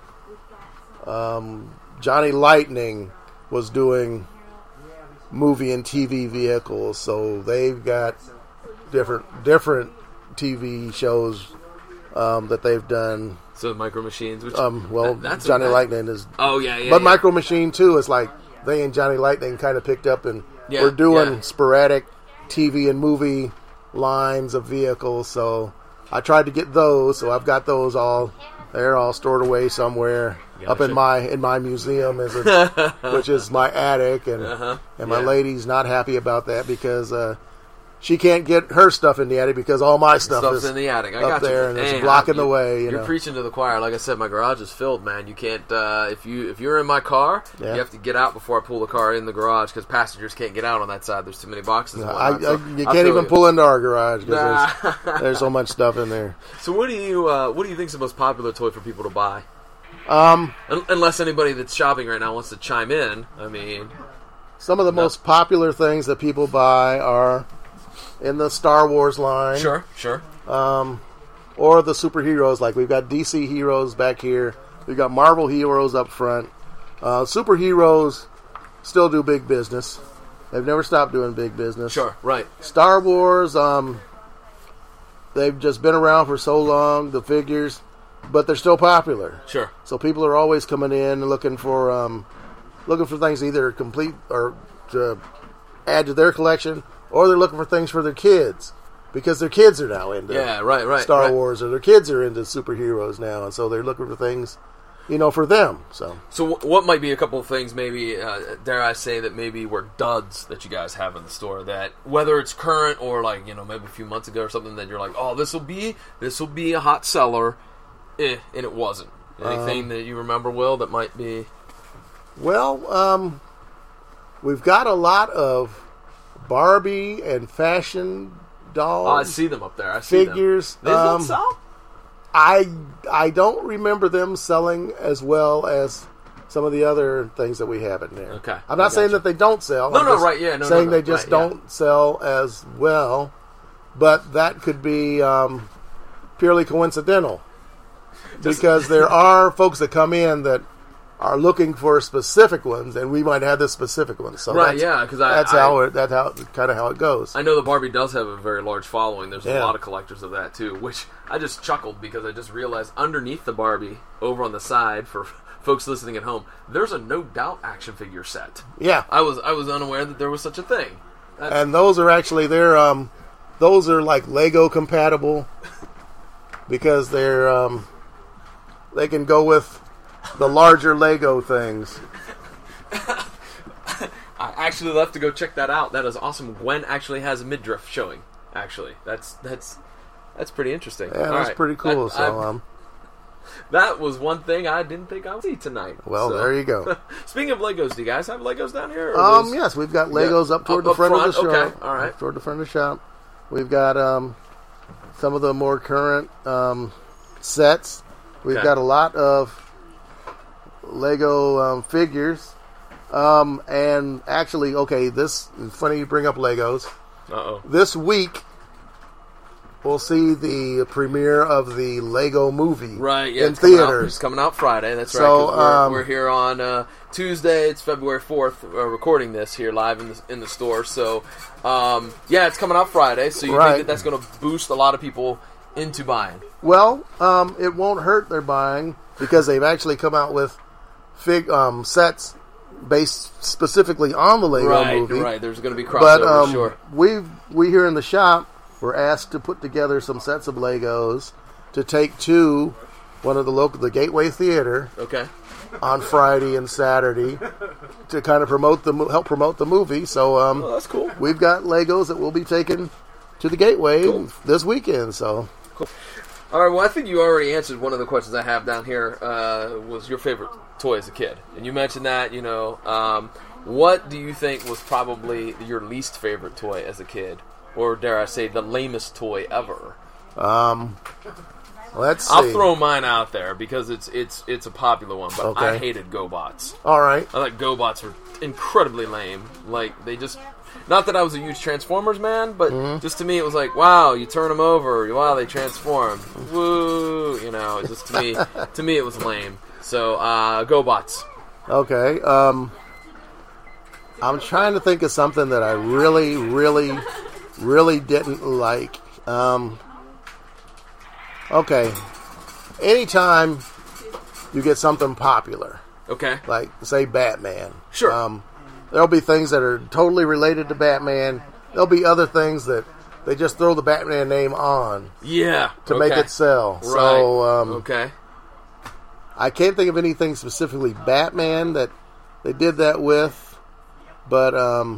Speaker 2: Johnny Lightning was doing movie and TV vehicles, so they've got different TV shows that they've done.
Speaker 1: So Micro Machines. Which,
Speaker 2: That's Johnny Lightning is.
Speaker 1: Oh yeah.
Speaker 2: But Micro Machine too is like they and Johnny Lightning kind of picked up and were doing sporadic TV and movie lines of vehicles. So I tried to get those. So I've got those all. They're all stored away somewhere. up in my museum, which is my attic, and my lady's not happy about that because she can't get her stuff in the attic because all my stuff is
Speaker 1: in the attic. I
Speaker 2: up
Speaker 1: got
Speaker 2: there,
Speaker 1: you.
Speaker 2: and it's blocking the way.
Speaker 1: You're preaching to the choir. Like I said, my garage is filled, man. You can't if you're in my car, you have to get out before I pull the car in the garage because passengers can't get out on that side. There's too many boxes.
Speaker 2: You can't even pull into our garage because there's so much stuff in there.
Speaker 1: So what do you think is the most popular toy for people to buy? Unless anybody that's shopping right now wants to chime in. I mean,
Speaker 2: some of the most popular things that people buy are in the Star Wars line.
Speaker 1: Sure.
Speaker 2: Or the superheroes. Like we've got DC heroes back here. We've got Marvel heroes up front. Superheroes still do big business. They've never stopped doing big business.
Speaker 1: Sure, right.
Speaker 2: Star Wars, they've just been around for so long, the figures, but they're still popular.
Speaker 1: Sure.
Speaker 2: So people are always coming in and looking for things to either complete or to add to their collection, or they're looking for things for their kids because their kids are now into Star Wars, or their kids are into superheroes now, and so they're looking for things, for them. So
Speaker 1: what might be a couple of things, maybe dare I say that maybe were duds that you guys have in the store that whether it's current or like maybe a few months ago or something that you're like, oh, this will be a hot seller, and it wasn't. Anything that you remember, Will, that might be?
Speaker 2: Well, we've got a lot of Barbie and fashion dolls.
Speaker 1: Oh, I see them up there. I see
Speaker 2: figures.
Speaker 1: Them. They don't sell?
Speaker 2: I don't remember them selling as well as some of the other things that we have in there.
Speaker 1: Okay.
Speaker 2: I'm not saying that they don't sell. Saying they just don't sell as well. But that could be purely coincidental. Because there are folks that come in that are looking for specific ones, and we might have this specific one. So
Speaker 1: because
Speaker 2: that's kind of how it goes.
Speaker 1: I know the Barbie does have a very large following. There's a lot of collectors of that too, which I just chuckled because I just realized underneath the Barbie, over on the side for folks listening at home, there's a No Doubt action figure set.
Speaker 2: Yeah,
Speaker 1: I was unaware that there was such a thing.
Speaker 2: And those are actually those are like Lego compatible because they're they can go with the larger Lego things.
Speaker 1: I actually left to go check that out. That is awesome. Gwen actually has a midriff showing. Actually, that's pretty interesting.
Speaker 2: Yeah, that's pretty cool.
Speaker 1: That was one thing I didn't think I would see tonight.
Speaker 2: Well, there you go.
Speaker 1: Speaking of Legos, do you guys have Legos down here?
Speaker 2: Yes, we've got Legos up toward the front of the shop.
Speaker 1: Okay, all right.
Speaker 2: Up toward the front of the shop. We've got some of the more current sets. We've got a lot of Lego figures. And actually, this is funny you bring up Legos.
Speaker 1: Uh-oh.
Speaker 2: This week, we'll see the premiere of the Lego movie in theaters.
Speaker 1: It's coming out Friday, that's right. So, we're here on Tuesday. It's February 4th. Recording this here live in the store. So, it's coming out Friday. So you think that's going to boost a lot of people into buying?
Speaker 2: Well, it won't hurt their buying because they've actually come out with sets based specifically on the Lego movie.
Speaker 1: Right, there's going to be crossover, sure.
Speaker 2: We here in the shop were asked to put together some sets of Legos to take to one of the Gateway Theater.
Speaker 1: Okay.
Speaker 2: On Friday and Saturday to kind of help promote the movie. So
Speaker 1: that's cool.
Speaker 2: We've got Legos that we'll be taking to the Gateway this weekend. So.
Speaker 1: Cool. All right, well, I think you already answered one of the questions I have down here, was your favorite toy as a kid. And you mentioned that, what do you think was probably your least favorite toy as a kid? Or dare I say, the lamest toy ever?
Speaker 2: Let's see.
Speaker 1: I'll throw mine out there because it's a popular one, but I hated GoBots.
Speaker 2: All right.
Speaker 1: I thought GoBots were incredibly lame. Like, they just... Not that I was a huge Transformers man, but just to me it was like, wow, you turn them over, wow, they transform, woo, just to me it was lame. So, GoBots.
Speaker 2: Okay, I'm trying to think of something that I really, really, really didn't like. Okay, anytime you get something popular, like say Batman,
Speaker 1: sure.
Speaker 2: There'll be things that are totally related to Batman. There'll be other things that they just throw the Batman name on.
Speaker 1: Yeah.
Speaker 2: To make it sell.
Speaker 1: Right.
Speaker 2: So, I can't think of anything specifically Batman that they did that with, but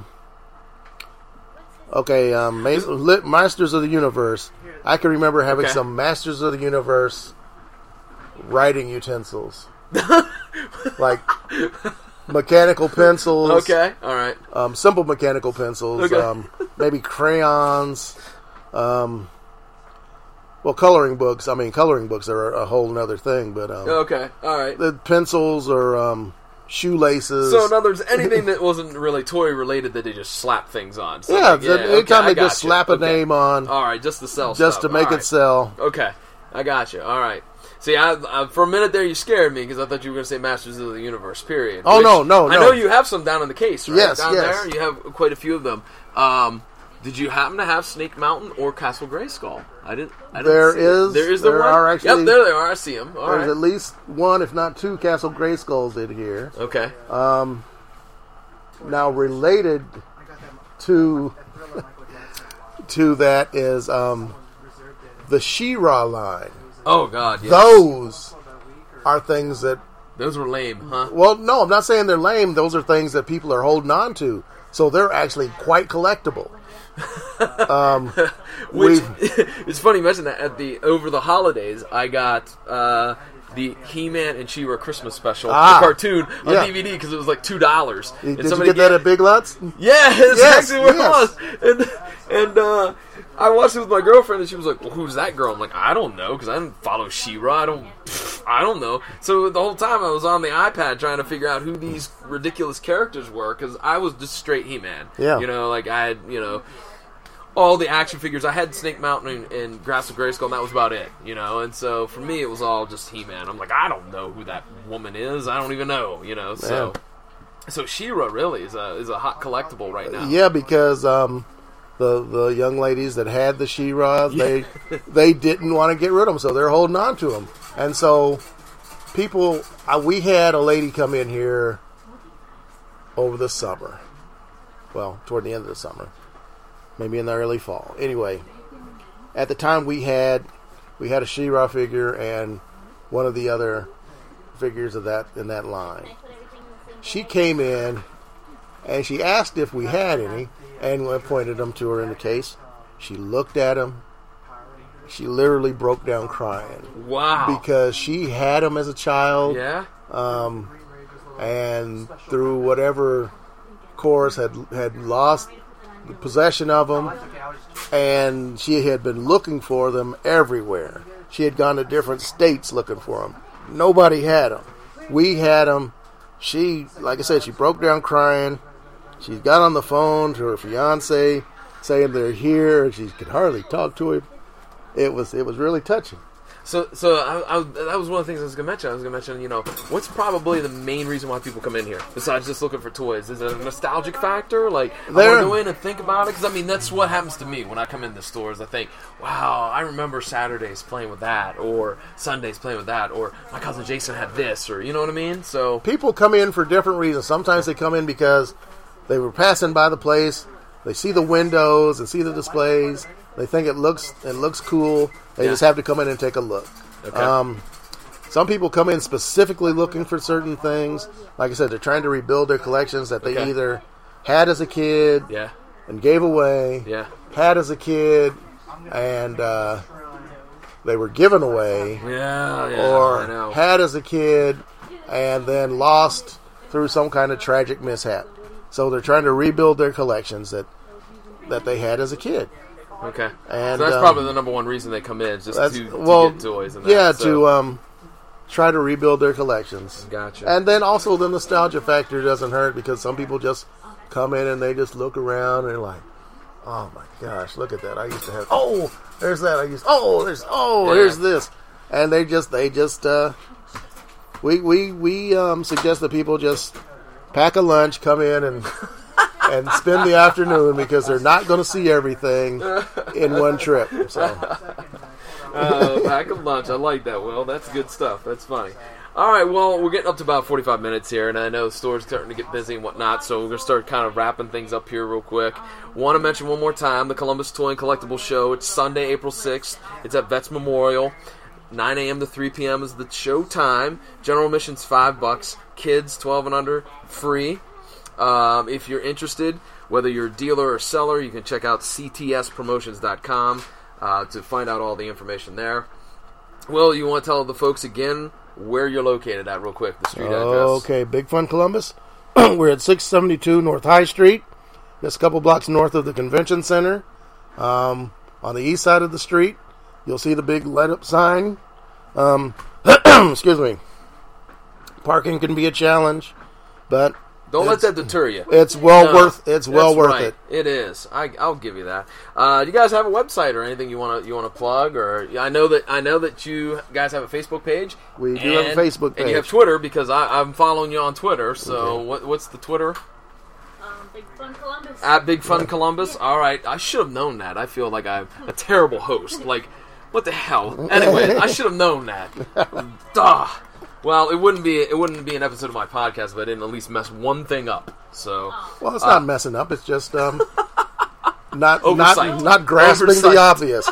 Speaker 2: Masters of the Universe. I can remember having some Masters of the Universe writing utensils, like mechanical pencils.
Speaker 1: Okay, all right.
Speaker 2: Simple mechanical pencils.
Speaker 1: Okay.
Speaker 2: Maybe crayons. Well, coloring books. I mean, coloring books are a whole nother thing. But
Speaker 1: okay, all right.
Speaker 2: The pencils or shoelaces.
Speaker 1: So, in other words, anything that wasn't really toy related that they just slap things on. So
Speaker 2: anytime they just slap a name on.
Speaker 1: All right, just to sell
Speaker 2: just
Speaker 1: stuff.
Speaker 2: to make it sell.
Speaker 1: Okay, I got you. All right. See, I for a minute there you scared me because I thought you were going to say Masters of the Universe, period.
Speaker 2: Oh, no.
Speaker 1: I know you have some down in the case, right?
Speaker 2: Yes,
Speaker 1: down
Speaker 2: yes.
Speaker 1: there, you have quite a few of them. Did you happen to have Snake Mountain or Castle Grayskull? I didn't
Speaker 2: There
Speaker 1: see it. There is the one?
Speaker 2: are actually.
Speaker 1: Yep, there they are. I see them. All
Speaker 2: there's
Speaker 1: right.
Speaker 2: at least one, if not two, Castle Grayskulls in here.
Speaker 1: Okay.
Speaker 2: Now, related to that is the She-Ra line.
Speaker 1: Oh, God, yes.
Speaker 2: Those are things that...
Speaker 1: Those were lame, huh?
Speaker 2: Well, no, I'm not saying they're lame. Those are things that people are holding on to. So they're actually quite collectible.
Speaker 1: Which, it's funny you mentioned that. Over the holidays, I got the He-Man and She-Ra Christmas special, the cartoon, on DVD because it was like $2.
Speaker 2: Did you get that at Big Lots?
Speaker 1: Yeah, that's actually what it was. And I watched it with my girlfriend, and she was like, "Well, who's that girl?" I'm like, "I don't know, because I didn't follow She-Ra. I don't know." So the whole time I was on the iPad trying to figure out who these ridiculous characters were, because I was just straight He-Man.
Speaker 2: Yeah.
Speaker 1: You know, like I had, all the action figures. I had Snake Mountain and Castle Grayskull, and that was about it, And so for me, it was all just He-Man. I'm like, I don't know who that woman is. I don't even know, So, so She-Ra really is a hot collectible right now.
Speaker 2: Yeah, because the young ladies that had the She-Ra, they didn't want to get rid of them, so they're holding on to them. And so people, we had a lady come in here over the summer. Well, toward the end of the summer. Maybe in the early fall. Anyway, at the time we had a She-Ra figure and one of the other figures of that in that line. She came in and she asked if we had any, and I pointed them to her in the case. She looked at them. She literally broke down crying.
Speaker 1: Wow!
Speaker 2: Because she had them as a child.
Speaker 1: Yeah.
Speaker 2: And through whatever course had lost the possession of them, and she had been looking for them everywhere. She had gone to different states looking for them. Nobody had them. We had them. She, like I said, she broke down crying. She got on the phone to her fiance, saying they're here, and she could hardly talk to him. It was really touching.
Speaker 1: So that was one of the things I was going to mention. I was going to mention, what's probably the main reason why people come in here, besides just looking for toys? Is it a nostalgic factor? Like, I want to go in and think about it? Because, that's what happens to me when I come in the stores. I think, wow, I remember Saturdays playing with that, or Sundays playing with that, or my cousin Jason had this, or, you know what I mean? So
Speaker 2: people come in for different reasons. Sometimes they come in because they were passing by the place, they see the windows and see the displays, they think it looks cool. They just have to come in and take a look.
Speaker 1: Okay.
Speaker 2: Some people come in specifically looking for certain things. Like I said, they're trying to rebuild their collections that they either had as a kid and gave away, had as a kid and they were given away, or had as a kid and then lost through some kind of tragic mishap. So they're trying to rebuild their collections that they had as a kid.
Speaker 1: Okay.
Speaker 2: And,
Speaker 1: so that's probably the number one reason they come in, just to get toys. And
Speaker 2: to try to rebuild their collections.
Speaker 1: Gotcha.
Speaker 2: And then also the nostalgia factor doesn't hurt, because some people just come in and they just look around and they're like, oh my gosh, look at that. I used to have, there's that. Here's this. And we suggest that people just pack a lunch, come in and spend the afternoon, because they're not going to see everything in one trip. So,
Speaker 1: pack a lunch. I like that, Will. That's good stuff. That's funny. All right, well, we're getting up to about 45 minutes here, and I know the store's starting to get busy and whatnot, so we're going to start kind of wrapping things up here real quick. Want to mention one more time, the Columbus Toy and Collectible Show. It's Sunday, April 6th. It's at Vets Memorial. 9 a.m. to 3 p.m. is the show time. General admission's $5. Kids 12 and under, free. If you're interested, whether you're a dealer or seller, you can check out ctspromotions.com to find out all the information there. Will, you want to tell the folks again where you're located at real quick, the street address?
Speaker 2: Okay, Big Fun Columbus. We're at 672 North High Street, just a couple blocks north of the convention center. On the east side of the street, you'll see the big lit-up sign. Excuse me. Parking can be a challenge, but
Speaker 1: don't let that deter you.
Speaker 2: It's worth it.
Speaker 1: It is. I'll give you that. Do you guys have a website or anything you want to plug? Or I know that you guys have a Facebook page.
Speaker 2: We do have a Facebook page,
Speaker 1: and you have Twitter because I'm following you on Twitter. So what's the Twitter?
Speaker 3: Big Fun Columbus.
Speaker 1: At Big Fun Columbus. All right. I should have known that. I feel like I'm a terrible host. Like, what the hell? Anyway, I should have known that. Duh. Well, it wouldn't be an episode of my podcast if I didn't at least mess one thing up. So,
Speaker 2: well, it's not messing up. It's just not
Speaker 1: Oversight.
Speaker 2: not grasping
Speaker 1: Oversight.
Speaker 2: the obvious.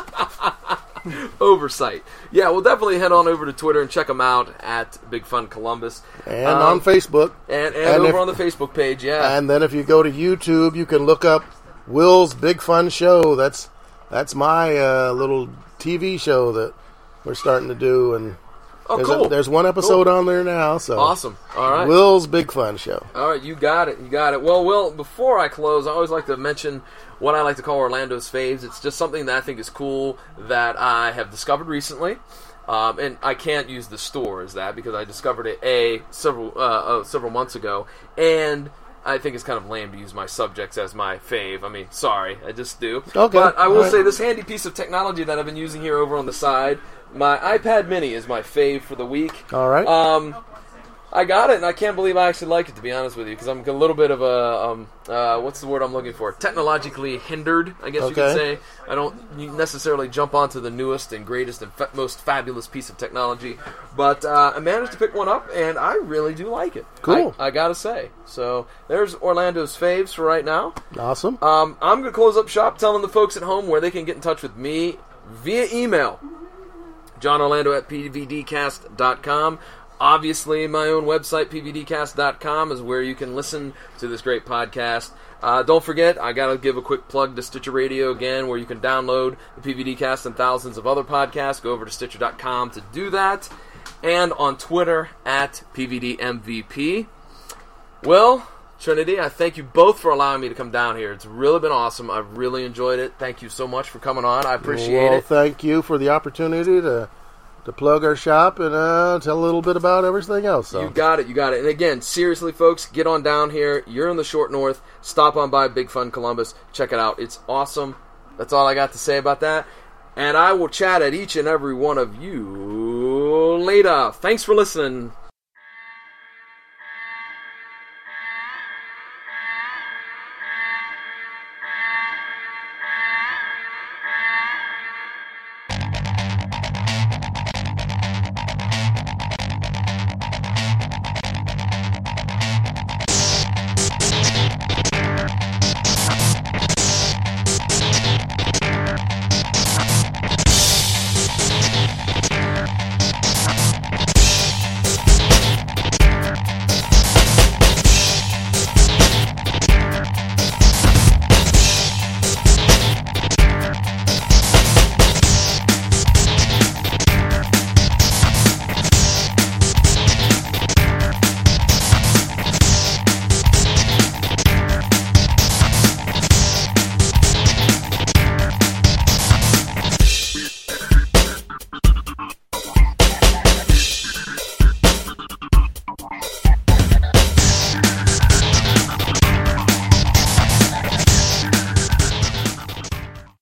Speaker 1: Oversight. Yeah, we'll definitely head on over to Twitter and check them out at Big Fun Columbus.
Speaker 2: And on Facebook.
Speaker 1: And over on the Facebook page, yeah.
Speaker 2: And then if you go to YouTube, you can look up Will's Big Fun Show. That's my little TV show that we're starting to do. And
Speaker 1: cool.
Speaker 2: There's one episode on there now. So
Speaker 1: awesome. All right.
Speaker 2: Will's Big Fun Show.
Speaker 1: All right, you got it. Well, Will, before I close, I always like to mention what I like to call Orlando's faves. It's just something that I think is cool that I have discovered recently. And I can't use the store as that because I discovered it several months ago, and I think it's kind of lame to use my subjects as my fave. I mean, sorry, I just do.
Speaker 2: Okay.
Speaker 1: But I will say this handy piece of technology that I've been using here over on the side, my iPad Mini is my fave for the week.
Speaker 2: All right.
Speaker 1: I got it, and I can't believe I actually like it, to be honest with you, because I'm a little bit of a, what's the word I'm looking for? Technologically hindered, I guess you could say. I don't necessarily jump onto the newest and greatest and most fabulous piece of technology, but I managed to pick one up, and I really do like it.
Speaker 2: Cool.
Speaker 1: I gotta say. So, there's Orlando's faves for right now.
Speaker 2: Awesome.
Speaker 1: I'm going to close up shop telling the folks at home where they can get in touch with me via email. JohnOrlando@pvdcast.com. Obviously, my own website, pvdcast.com, is where you can listen to this great podcast. Don't forget, I got to give a quick plug to Stitcher Radio again, where you can download the PVDcast and thousands of other podcasts. Go over to Stitcher.com to do that. And on Twitter, at PVDMVP. Well, Trinity, I thank you both for allowing me to come down here. It's really been awesome. I've really enjoyed it. Thank you so much for coming on. I appreciate it.
Speaker 2: Thank you for the opportunity to plug our shop and tell a little bit about everything else. So.
Speaker 1: You got it. And again, seriously, folks, get on down here. You're in the Short North. Stop on by Big Fun Columbus. Check it out. It's awesome. That's all I got to say about that. And I will chat at each and every one of you later. Thanks for listening.